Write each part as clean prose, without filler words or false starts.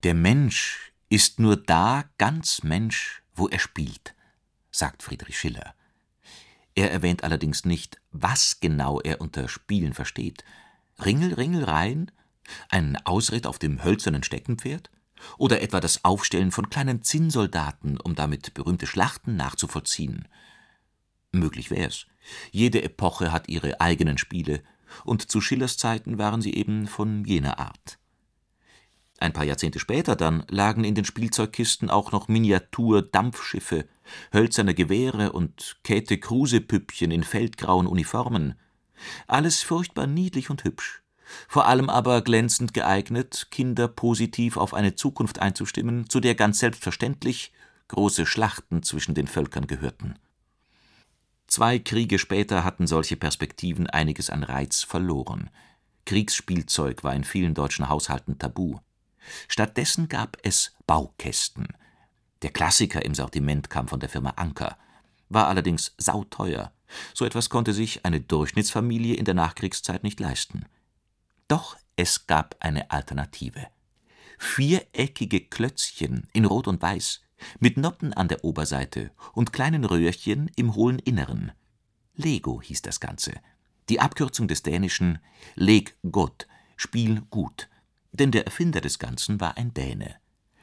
Der Mensch ist nur da ganz Mensch, wo er spielt, sagt Friedrich Schiller. Er erwähnt allerdings nicht, was genau er unter Spielen versteht. Ringel, Ringel, rein? Ein Ausritt auf dem hölzernen Steckenpferd? Oder etwa das Aufstellen von kleinen Zinnsoldaten, um damit berühmte Schlachten nachzuvollziehen? Möglich wär's. Jede Epoche hat ihre eigenen Spiele, und zu Schillers Zeiten waren sie eben von jener Art. Ein paar Jahrzehnte später dann lagen in den Spielzeugkisten auch noch Miniatur-Dampfschiffe, hölzerne Gewehre und Käthe-Kruse-Püppchen in feldgrauen Uniformen. Alles furchtbar niedlich und hübsch, vor allem aber glänzend geeignet, Kinder positiv auf eine Zukunft einzustimmen, zu der ganz selbstverständlich große Schlachten zwischen den Völkern gehörten. 2 Kriege später hatten solche Perspektiven einiges an Reiz verloren. Kriegsspielzeug war in vielen deutschen Haushalten tabu. Stattdessen gab es Baukästen. Der Klassiker im Sortiment kam von der Firma Anker, war allerdings sauteuer. So etwas konnte sich eine Durchschnittsfamilie in der Nachkriegszeit nicht leisten. Doch es gab eine Alternative. Viereckige Klötzchen in Rot und Weiß, mit Noppen an der Oberseite und kleinen Röhrchen im hohlen Inneren. Lego hieß das Ganze. Die Abkürzung des dänischen Leg godt, Spiel gut. Denn der Erfinder des Ganzen war ein Däne.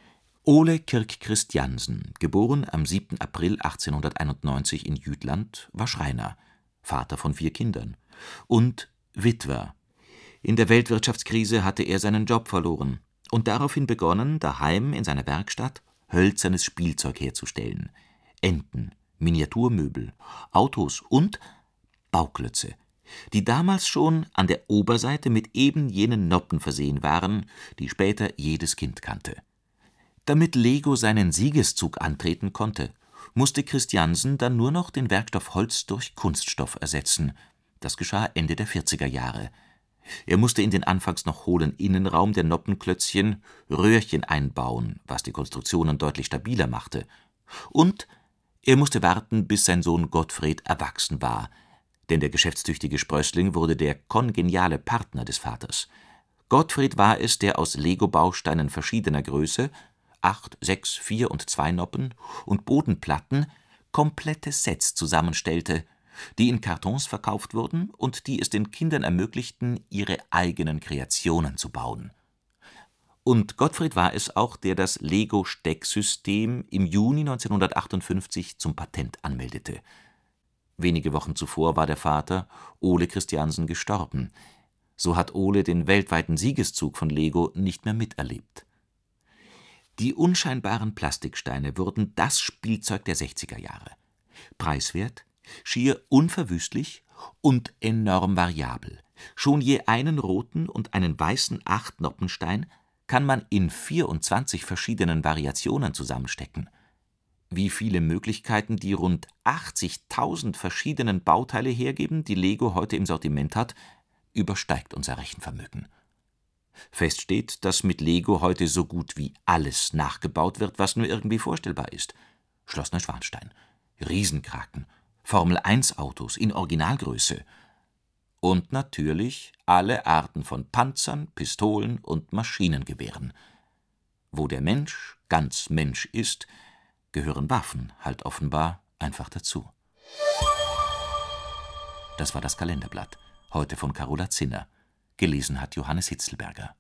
Ole Kirk Christiansen, geboren am 7. April 1891 in Jütland, war Schreiner, Vater von 4 Kindern und Witwer. In der Weltwirtschaftskrise hatte er seinen Job verloren und daraufhin begonnen, daheim in seiner Werkstatt hölzernes Spielzeug herzustellen. Enten, Miniaturmöbel, Autos und Bauklötze, die damals schon an der Oberseite mit eben jenen Noppen versehen waren, die später jedes Kind kannte. Damit Lego seinen Siegeszug antreten konnte, musste Christiansen dann nur noch den Werkstoff Holz durch Kunststoff ersetzen. Das geschah Ende der 40er Jahre. Er musste in den anfangs noch hohlen Innenraum der Noppenklötzchen Röhrchen einbauen, was die Konstruktionen deutlich stabiler machte. Und er musste warten, bis sein Sohn Gottfried erwachsen war, denn der geschäftstüchtige Sprössling wurde der kongeniale Partner des Vaters. Gottfried war es, der aus Lego-Bausteinen verschiedener Größe, 8, 6, 4 und 2 Noppen und Bodenplatten, komplette Sets zusammenstellte, die in Kartons verkauft wurden und die es den Kindern ermöglichten, ihre eigenen Kreationen zu bauen. Und Gottfried war es auch, der das Lego-Stecksystem im Juni 1958 zum Patent anmeldete. Wenige Wochen zuvor war der Vater, Ole Christiansen, gestorben. So hat Ole den weltweiten Siegeszug von Lego nicht mehr miterlebt. Die unscheinbaren Plastiksteine wurden das Spielzeug der 60er Jahre. Preiswert, schier unverwüstlich und enorm variabel. Schon je einen roten und einen weißen 8-Noppenstein kann man in 24 verschiedenen Variationen zusammenstecken. Wie viele Möglichkeiten die rund 80.000 verschiedenen Bauteile hergeben, die Lego heute im Sortiment hat, übersteigt unser Rechenvermögen. Fest steht, dass mit Lego heute so gut wie alles nachgebaut wird, was nur irgendwie vorstellbar ist. Schloss Neuschwanstein, Riesenkraken, Formel-1-Autos in Originalgröße und natürlich alle Arten von Panzern, Pistolen und Maschinengewehren. Wo der Mensch ganz Mensch ist, gehören Waffen halt offenbar einfach dazu. Das war das Kalenderblatt, heute von Carola Zinner. Gelesen hat Johannes Hitzelberger.